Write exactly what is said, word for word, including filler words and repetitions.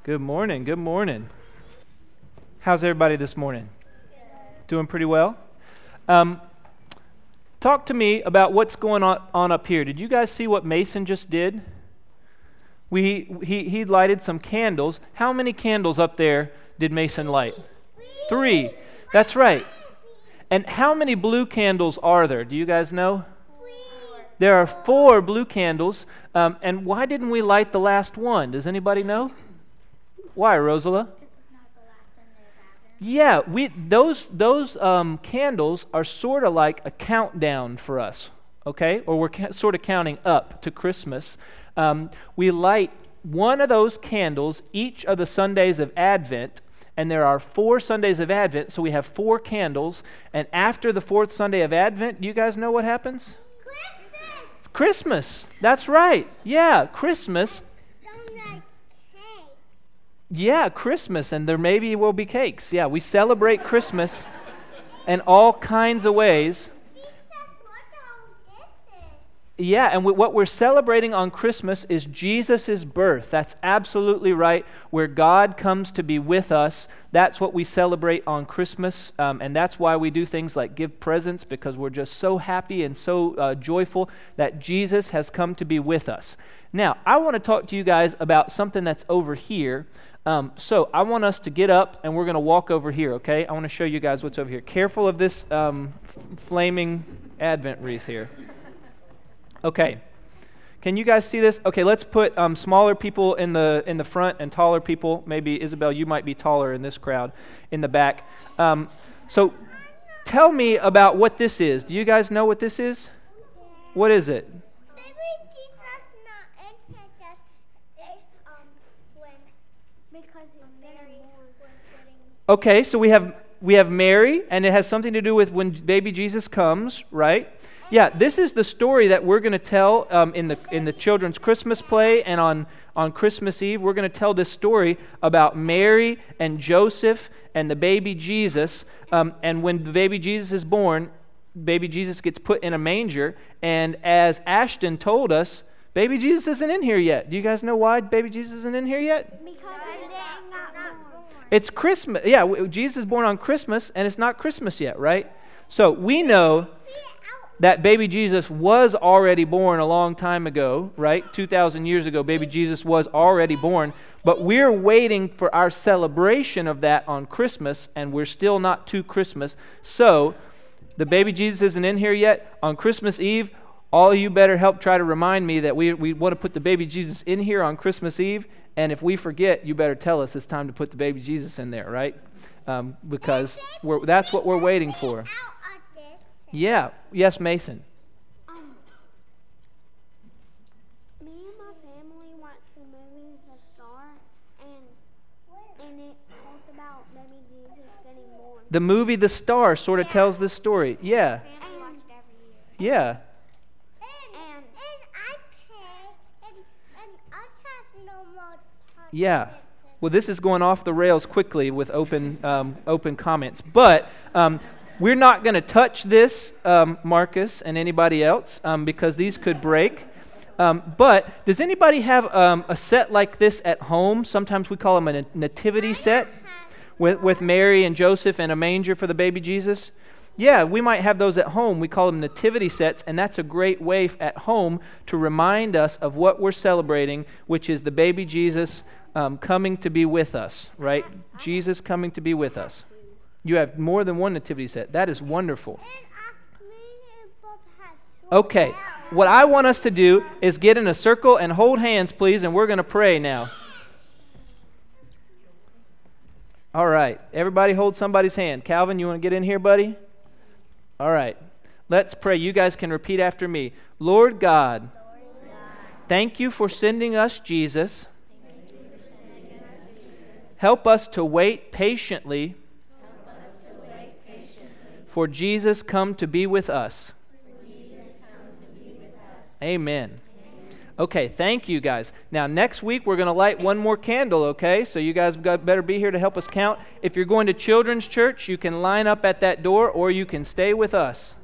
Good morning. Good morning. How's everybody this morning? Good. Doing pretty well? Um, talk to me about what's going on, on up here. Did you guys see what Mason just did? We he he lighted some candles. How many candles up there did Mason light? Three. That's right. And how many blue candles are there? Do you guys know? There are four blue candles. Um, and why didn't we light the last one? Does anybody know? Why, Rosala? Yeah, we those those um, candles are sort of like a countdown for us, okay? Or we're ca- sort of counting up to Christmas. Um, we light one of those candles each of the Sundays of Advent, and there are four Sundays of Advent, so we have four candles. And after the fourth Sunday of Advent, do you guys know what happens? Christmas. Christmas. That's right. Yeah, Christmas. Yeah, Christmas, and there maybe will be cakes. Yeah, we celebrate Christmas in all kinds of ways. Yeah, and we, what we're celebrating on Christmas is Jesus' birth. That's absolutely right, where God comes to be with us. That's what we celebrate on Christmas, um, and that's why we do things like give presents, because we're just so happy and so uh, joyful that Jesus has come to be with us. Now, I want to talk to you guys about something that's over here. Um, so I want us to get up and we're going to walk over here, okay? I want to show you guys what's over here. Careful of this um, f- flaming Advent wreath here. Okay. Can you guys see this? Okay, let's put um, smaller people in the in the front and taller people. Maybe, Isabel, you might be taller in this crowd, in the back. Um, so tell me about what this is. Do you guys know what this is? What is it? Okay, so we have we have Mary, and it has something to do with when baby Jesus comes, right? Yeah, this is the story that we're going to tell um, in the in the children's Christmas play, and on, on Christmas Eve, we're going to tell this story about Mary and Joseph and the baby Jesus. Um, and when the baby Jesus is born, baby Jesus gets put in a manger, and as Ashton told us, baby Jesus isn't in here yet. Do you guys know why baby Jesus isn't in here yet? Because it's Christmas. Yeah, Jesus is born on Christmas, and it's not Christmas yet, right? So we know that baby Jesus was already born a long time ago, right? two thousand years ago, baby Jesus was already born. But we're waiting for our celebration of that on Christmas, and we're still not to Christmas. So the baby Jesus isn't in here yet. On Christmas Eve, all of you better help try to remind me that we, we want to put the baby Jesus in here on Christmas Eve. And if we forget, you better tell us it's time to put the baby Jesus in there, right? Um, because we're, that's what we're waiting for. Yeah. Yes, Mason. Um, me and my family watched the movie The Star, and and it talked about baby Jesus getting born. The movie The Star sort of yeah. tells this story. Yeah. And, yeah. Yeah. Well, this is going off the rails quickly with open um, open comments. But um, we're not going to touch this, um, Marcus and anybody else, um, because these could break. Um, but does anybody have um, a set like this at home? Sometimes we call them a nativity set with, with Mary and Joseph and a manger for the baby Jesus. Yeah, we might have those at home. We call them nativity sets, and that's a great way at home to remind us of what we're celebrating, which is the baby Jesus um, coming to be with us, right? Jesus coming to be with us. You have more than one nativity set. That is wonderful. Okay, what I want us to do is get in a circle and hold hands, please, and we're going to pray now. All right, everybody hold somebody's hand. Calvin, you want to get in here, buddy? All right, let's pray. You guys can repeat after me. Lord God, thank you for sending us Jesus. Help us to wait patiently for Jesus come to be with us. Amen. Okay, thank you guys. Now next week we're going to light one more candle, okay? So you guys got, better be here to help us count. If you're going to children's church, you can line up at that door or you can stay with us.